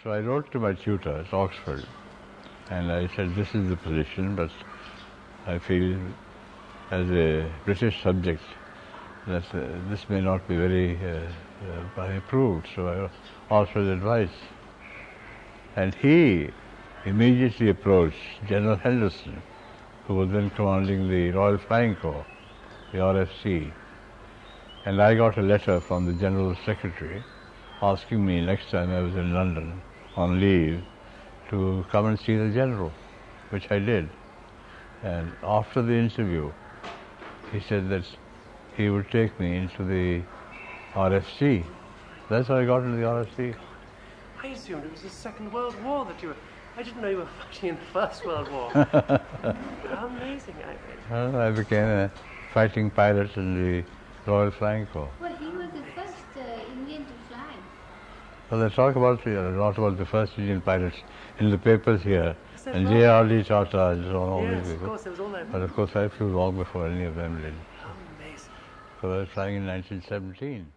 So I wrote to my tutor at Oxford, and I said, this is the position, but I feel as a British subject that this may not be very approved, so I offered advice. And he immediately approached General Henderson, who was then commanding the Royal Flying Corps, the RFC. And I got a letter from the General Secretary asking me next time I was in London on leave to come and see the General, which I did. And after the interview, he said that he would take me into the RFC. That's how I got into the RFC. I assumed it was the Second World War that you were... I didn't know you were fighting in the First World War. How amazing. I became a fighting pilot in the Royal Flying Corps. Well, he was the first Indian to fly. Well, they talk about a lot about the first Indian pilots in the papers here, and J.R.D. Tata and so on, all these people. Of course, there was all that. But of course I flew long before any of them did. How amazing. So I was flying in 1917.